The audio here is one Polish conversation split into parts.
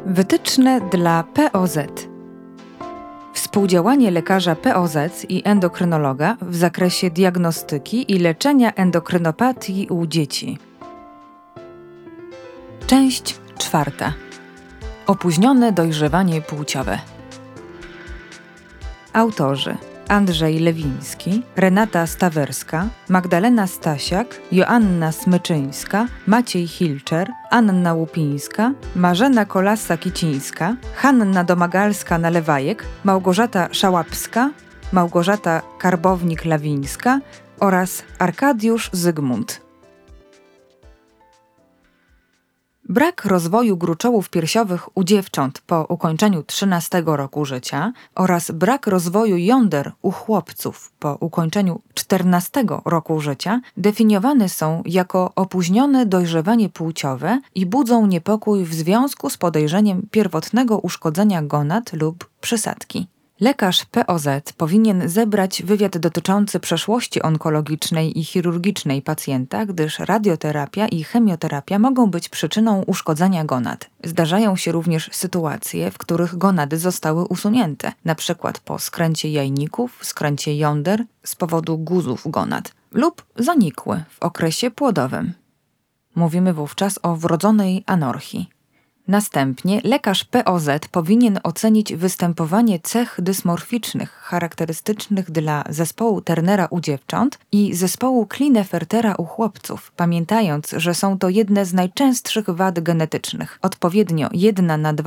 Wytyczne dla POZ. Współdziałanie lekarza POZ i endokrynologa w zakresie diagnostyki i leczenia endokrynopatii u dzieci. Część 4. Opóźnione dojrzewanie płciowe. Autorzy: Andrzej Lewiński, Renata Stawerska, Magdalena Stasiak, Joanna Smyczyńska, Maciej Hilczer, Anna Łupińska, Marzena Kolasa-Kicińska, Hanna Domagalska-Nalewajek, Małgorzata Szałapska, Małgorzata Karbownik-Lawińska oraz Arkadiusz Zygmunt. Brak rozwoju gruczołów piersiowych u dziewcząt po ukończeniu 13 roku życia oraz brak rozwoju jąder u chłopców po ukończeniu 14 roku życia definiowane są jako opóźnione dojrzewanie płciowe i budzą niepokój w związku z podejrzeniem pierwotnego uszkodzenia gonad lub przysadki. Lekarz POZ powinien zebrać wywiad dotyczący przeszłości onkologicznej i chirurgicznej pacjenta, gdyż radioterapia i chemioterapia mogą być przyczyną uszkodzenia gonad. Zdarzają się również sytuacje, w których gonady zostały usunięte, np. po skręcie jajników, skręcie jąder z powodu guzów gonad lub zanikły w okresie płodowym. Mówimy wówczas o wrodzonej anorchii. Następnie lekarz POZ powinien ocenić występowanie cech dysmorficznych charakterystycznych dla zespołu Turnera u dziewcząt i zespołu Klinefeltera u chłopców, pamiętając, że są to jedne z najczęstszych wad genetycznych, odpowiednio 1 na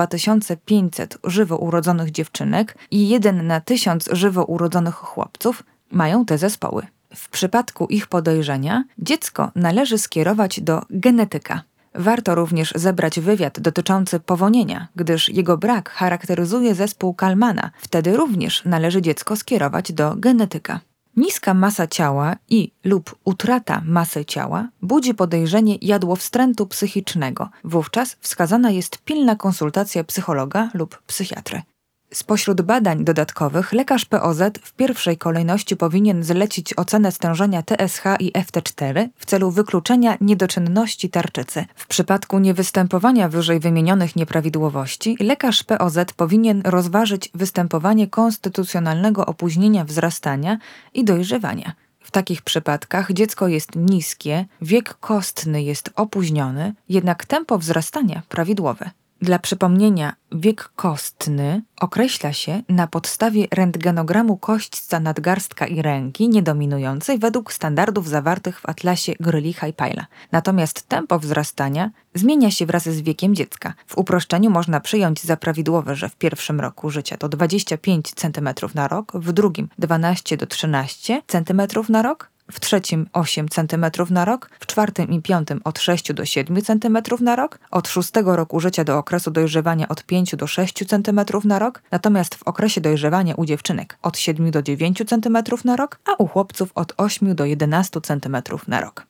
2500 żywo urodzonych dziewczynek i 1 na 1000 żywo urodzonych chłopców mają te zespoły. W przypadku ich podejrzenia dziecko należy skierować do genetyka. Warto również zebrać wywiad dotyczący powonienia, gdyż jego brak charakteryzuje zespół Kalmana. Wtedy również należy dziecko skierować do genetyka. Niska masa ciała lub utrata masy ciała budzi podejrzenie jadłowstrętu psychicznego. Wówczas wskazana jest pilna konsultacja psychologa lub psychiatry. Spośród badań dodatkowych lekarz POZ w pierwszej kolejności powinien zlecić ocenę stężenia TSH i FT4 w celu wykluczenia niedoczynności tarczycy. W przypadku niewystępowania wyżej wymienionych nieprawidłowości lekarz POZ powinien rozważyć występowanie konstytucjonalnego opóźnienia wzrastania i dojrzewania. W takich przypadkach dziecko jest niskie, wiek kostny jest opóźniony, jednak tempo wzrastania prawidłowe. Dla przypomnienia, wiek kostny określa się na podstawie rentgenogramu kośćca nadgarstka i ręki niedominującej według standardów zawartych w atlasie Grylicha i Pajla. Natomiast tempo wzrastania zmienia się wraz z wiekiem dziecka. W uproszczeniu można przyjąć za prawidłowe, że w pierwszym roku życia to 25 cm na rok, w drugim 12 do 13 cm na rok, w trzecim 8 cm na rok, w czwartym i piątym od 6 do 7 cm na rok, od 6 roku życia do okresu dojrzewania od 5 do 6 cm na rok, natomiast w okresie dojrzewania u dziewczynek od 7 do 9 cm na rok, a u chłopców od 8 do 11 cm na rok.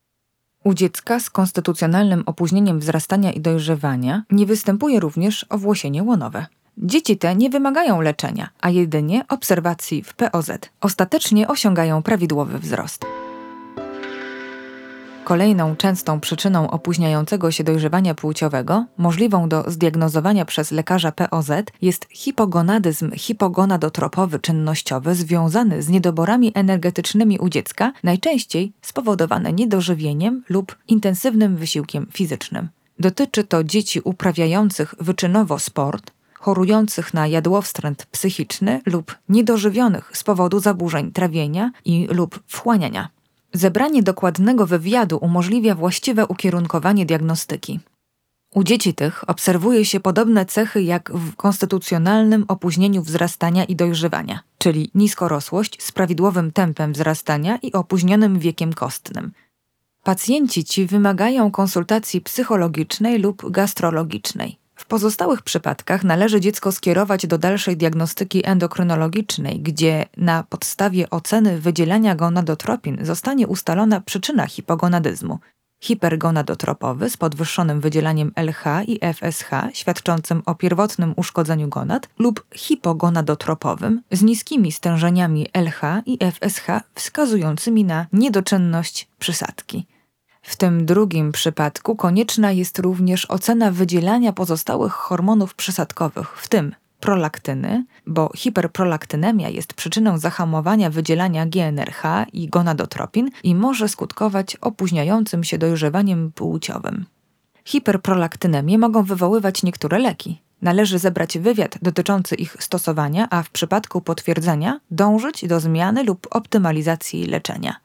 U dziecka z konstytucjonalnym opóźnieniem wzrastania i dojrzewania nie występuje również owłosienie łonowe. Dzieci te nie wymagają leczenia, a jedynie obserwacji w POZ. Ostatecznie osiągają prawidłowy wzrost. Kolejną częstą przyczyną opóźniającego się dojrzewania płciowego, możliwą do zdiagnozowania przez lekarza POZ, jest hipogonadyzm hipogonadotropowy czynnościowy związany z niedoborami energetycznymi u dziecka, najczęściej spowodowane niedożywieniem lub intensywnym wysiłkiem fizycznym. Dotyczy to dzieci uprawiających wyczynowo sport, chorujących na jadłowstręt psychiczny lub niedożywionych z powodu zaburzeń trawienia lub wchłaniania. Zebranie dokładnego wywiadu umożliwia właściwe ukierunkowanie diagnostyki. U dzieci tych obserwuje się podobne cechy jak w konstytucjonalnym opóźnieniu wzrastania i dojrzewania, czyli niskorosłość z prawidłowym tempem wzrastania i opóźnionym wiekiem kostnym. Pacjenci ci wymagają konsultacji psychologicznej lub gastrologicznej. W pozostałych przypadkach należy dziecko skierować do dalszej diagnostyki endokrynologicznej, gdzie na podstawie oceny wydzielania gonadotropin zostanie ustalona przyczyna hipogonadyzmu. Hipergonadotropowy z podwyższonym wydzielaniem LH i FSH świadczącym o pierwotnym uszkodzeniu gonad lub hipogonadotropowym z niskimi stężeniami LH i FSH wskazującymi na niedoczynność przysadki. W tym drugim przypadku konieczna jest również ocena wydzielania pozostałych hormonów przysadkowych, w tym prolaktyny, bo hiperprolaktynemia jest przyczyną zahamowania wydzielania GnRH i gonadotropin i może skutkować opóźniającym się dojrzewaniem płciowym. Hiperprolaktynemię mogą wywoływać niektóre leki. Należy zebrać wywiad dotyczący ich stosowania, a w przypadku potwierdzenia dążyć do zmiany lub optymalizacji leczenia.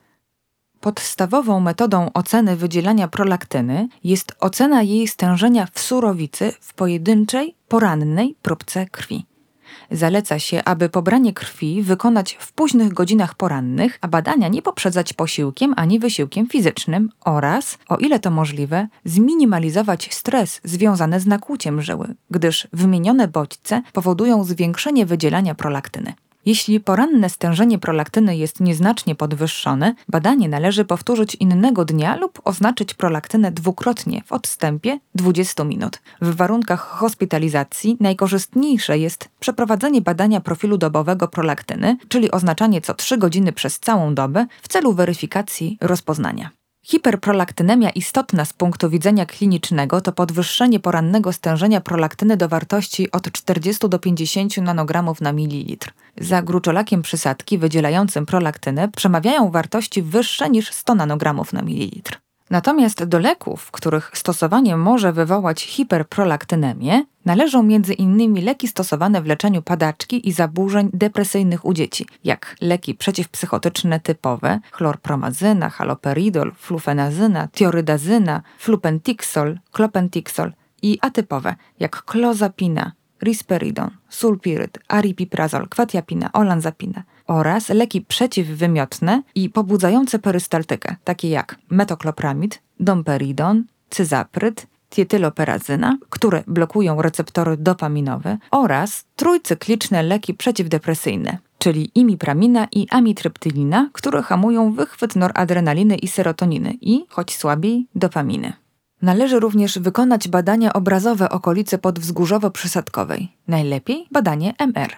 Podstawową metodą oceny wydzielania prolaktyny jest ocena jej stężenia w surowicy w pojedynczej, porannej próbce krwi. Zaleca się, aby pobranie krwi wykonać w późnych godzinach porannych, a badania nie poprzedzać posiłkiem ani wysiłkiem fizycznym oraz, o ile to możliwe, zminimalizować stres związany z nakłuciem żyły, gdyż wymienione bodźce powodują zwiększenie wydzielania prolaktyny. Jeśli poranne stężenie prolaktyny jest nieznacznie podwyższone, badanie należy powtórzyć innego dnia lub oznaczyć prolaktynę dwukrotnie w odstępie 20 minut. W warunkach hospitalizacji najkorzystniejsze jest przeprowadzenie badania profilu dobowego prolaktyny, czyli oznaczanie co 3 godziny przez całą dobę w celu weryfikacji rozpoznania. Hiperprolaktynemia istotna z punktu widzenia klinicznego to podwyższenie porannego stężenia prolaktyny do wartości od 40 do 50 nanogramów na mililitr. Za gruczolakiem przysadki wydzielającym prolaktynę przemawiają wartości wyższe niż 100 nanogramów na mililitr. Natomiast do leków, których stosowanie może wywołać hiperprolaktynemię, należą m.in. leki stosowane w leczeniu padaczki i zaburzeń depresyjnych u dzieci, jak leki przeciwpsychotyczne typowe, chlorpromazyna, haloperidol, flufenazyna, tiorydazyna, flupentixol, klopentixol i atypowe, jak klozapina, risperidon, sulpiryt, aripiprazol, kwatiapina, olanzapina oraz leki przeciwwymiotne i pobudzające perystaltykę, takie jak metoklopramid, domperidon, cyzapryd, tietyloperazyna, które blokują receptory dopaminowe oraz trójcykliczne leki przeciwdepresyjne, czyli imipramina i amitryptylina, które hamują wychwyt noradrenaliny i serotoniny i, choć słabiej, dopaminy. Należy również wykonać badania obrazowe okolicy podwzgórzowo-przysadkowej, najlepiej badanie MR.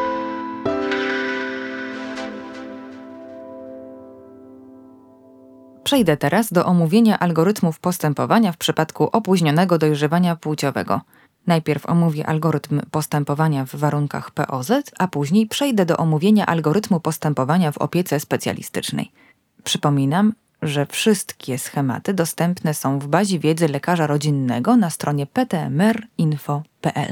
Przejdę teraz do omówienia algorytmów postępowania w przypadku opóźnionego dojrzewania płciowego. Najpierw omówię algorytm postępowania w warunkach POZ, a później przejdę do omówienia algorytmu postępowania w opiece specjalistycznej. Przypominam, że wszystkie schematy dostępne są w bazie wiedzy lekarza rodzinnego na stronie ptmrinfo.pl.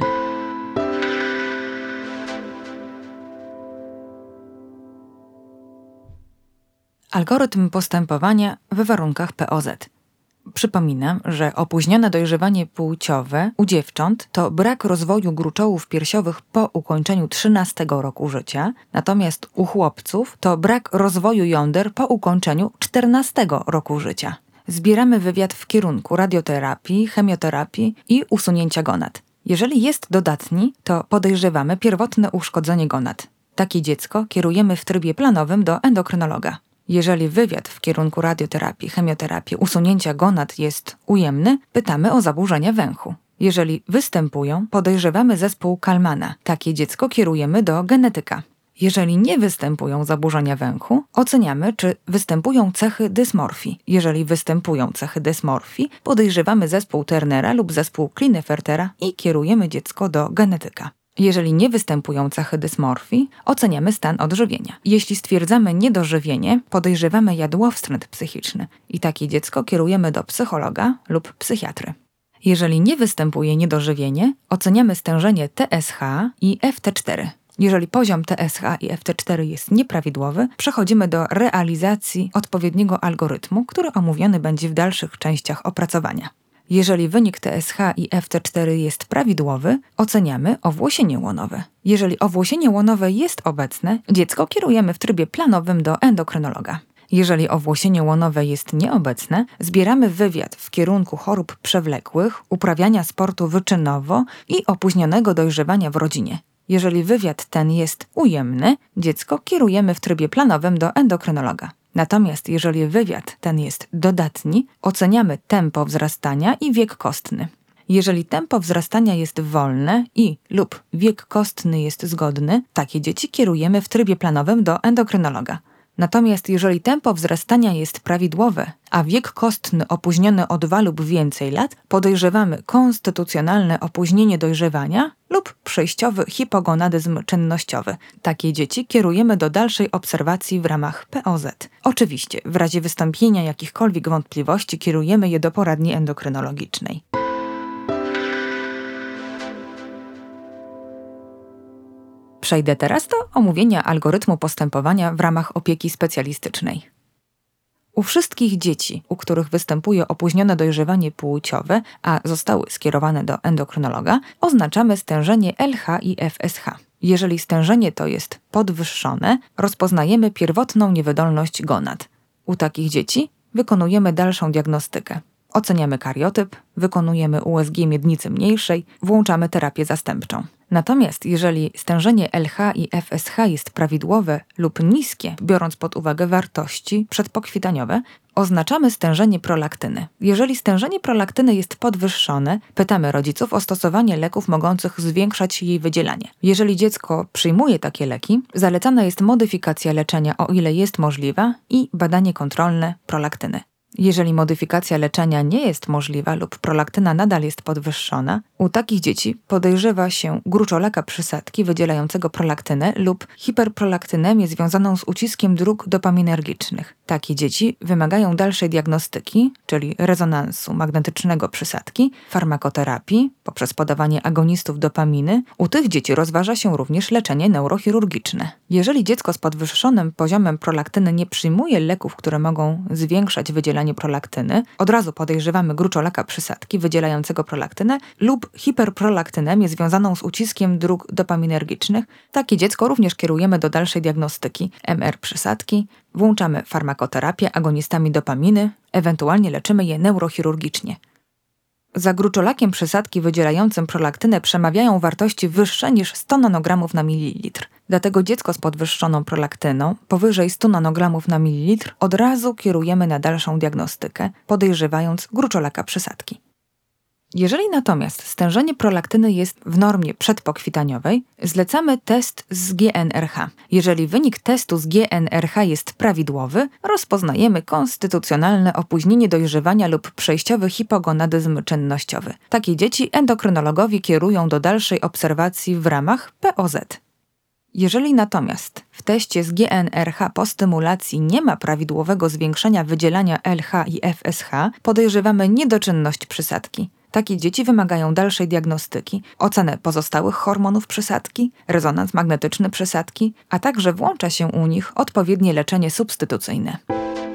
Algorytm postępowania w warunkach POZ. Przypominam, że opóźnione dojrzewanie płciowe u dziewcząt to brak rozwoju gruczołów piersiowych po ukończeniu 13 roku życia, natomiast u chłopców to brak rozwoju jąder po ukończeniu 14 roku życia. Zbieramy wywiad w kierunku radioterapii, chemioterapii i usunięcia gonad. Jeżeli jest dodatni, to podejrzewamy pierwotne uszkodzenie gonad. Takie dziecko kierujemy w trybie planowym do endokrynologa. Jeżeli wywiad w kierunku radioterapii, chemioterapii, usunięcia gonad jest ujemny, pytamy o zaburzenia węchu. Jeżeli występują, podejrzewamy zespół Kalmana. Takie dziecko kierujemy do genetyka. Jeżeli nie występują zaburzenia węchu, oceniamy, czy występują cechy dysmorfii. Jeżeli występują cechy dysmorfii, podejrzewamy zespół Turnera lub zespół Klinefeltera i kierujemy dziecko do genetyka. Jeżeli nie występują cechy dysmorfii, oceniamy stan odżywienia. Jeśli stwierdzamy niedożywienie, podejrzewamy jadłowstręt psychiczny i takie dziecko kierujemy do psychologa lub psychiatry. Jeżeli nie występuje niedożywienie, oceniamy stężenie TSH i FT4. Jeżeli poziom TSH i FT4 jest nieprawidłowy, przechodzimy do realizacji odpowiedniego algorytmu, który omówiony będzie w dalszych częściach opracowania. Jeżeli wynik TSH i FT4 jest prawidłowy, oceniamy owłosienie łonowe. Jeżeli owłosienie łonowe jest obecne, dziecko kierujemy w trybie planowym do endokrynologa. Jeżeli owłosienie łonowe jest nieobecne, zbieramy wywiad w kierunku chorób przewlekłych, uprawiania sportu wyczynowo i opóźnionego dojrzewania w rodzinie. Jeżeli wywiad ten jest ujemny, dziecko kierujemy w trybie planowym do endokrynologa. Natomiast jeżeli wywiad ten jest dodatni, oceniamy tempo wzrastania i wiek kostny. Jeżeli tempo wzrastania jest wolne i lub wiek kostny jest zgodny, takie dzieci kierujemy w trybie planowym do endokrynologa. Natomiast jeżeli tempo wzrastania jest prawidłowe, a wiek kostny opóźniony o 2 lub więcej lat, podejrzewamy konstytucjonalne opóźnienie dojrzewania lub przejściowy hipogonadyzm czynnościowy. Takie dzieci kierujemy do dalszej obserwacji w ramach POZ. Oczywiście, w razie wystąpienia jakichkolwiek wątpliwości kierujemy je do poradni endokrynologicznej. Przejdę teraz do omówienia algorytmu postępowania w ramach opieki specjalistycznej. U wszystkich dzieci, u których występuje opóźnione dojrzewanie płciowe, a zostały skierowane do endokrynologa, oznaczamy stężenie LH i FSH. Jeżeli stężenie to jest podwyższone, rozpoznajemy pierwotną niewydolność gonad. U takich dzieci wykonujemy dalszą diagnostykę. Oceniamy kariotyp, wykonujemy USG miednicy mniejszej, włączamy terapię zastępczą. Natomiast jeżeli stężenie LH i FSH jest prawidłowe lub niskie, biorąc pod uwagę wartości przedpokwitaniowe, oznaczamy stężenie prolaktyny. Jeżeli stężenie prolaktyny jest podwyższone, pytamy rodziców o stosowanie leków mogących zwiększać jej wydzielanie. Jeżeli dziecko przyjmuje takie leki, zalecana jest modyfikacja leczenia, o ile jest możliwa, i badanie kontrolne prolaktyny. Jeżeli modyfikacja leczenia nie jest możliwa lub prolaktyna nadal jest podwyższona, u takich dzieci podejrzewa się gruczolaka przysadki wydzielającego prolaktynę lub hiperprolaktynemię związaną z uciskiem dróg dopaminergicznych. Takie dzieci wymagają dalszej diagnostyki, czyli rezonansu magnetycznego przysadki, farmakoterapii poprzez podawanie agonistów dopaminy. U tych dzieci rozważa się również leczenie neurochirurgiczne. Jeżeli dziecko z podwyższonym poziomem prolaktyny nie przyjmuje leków, które mogą zwiększać wydzielanie prolaktyny, od razu podejrzewamy gruczolaka przysadki wydzielającego prolaktynę lub hiperprolaktynemię związaną z uciskiem dróg dopaminergicznych. Takie dziecko również kierujemy do dalszej diagnostyki MR przysadki, włączamy farmakoterapię agonistami dopaminy, ewentualnie leczymy je neurochirurgicznie. Za gruczolakiem przysadki wydzielającym prolaktynę przemawiają wartości wyższe niż 100 nanogramów na mililitr. Dlatego dziecko z podwyższoną prolaktyną powyżej 100 nanogramów na mililitr od razu kierujemy na dalszą diagnostykę, podejrzewając gruczolaka przysadki. Jeżeli natomiast stężenie prolaktyny jest w normie przedpokwitaniowej, zlecamy test z GNRH. Jeżeli wynik testu z GNRH jest prawidłowy, rozpoznajemy konstytucjonalne opóźnienie dojrzewania lub przejściowy hipogonadyzm czynnościowy. Takie dzieci endokrynologowie kierują do dalszej obserwacji w ramach POZ. Jeżeli natomiast w teście z GNRH po stymulacji nie ma prawidłowego zwiększenia wydzielania LH i FSH, podejrzewamy niedoczynność przysadki. Takie dzieci wymagają dalszej diagnostyki, ocenę pozostałych hormonów przysadki, rezonans magnetyczny przysadki, a także włącza się u nich odpowiednie leczenie substytucyjne.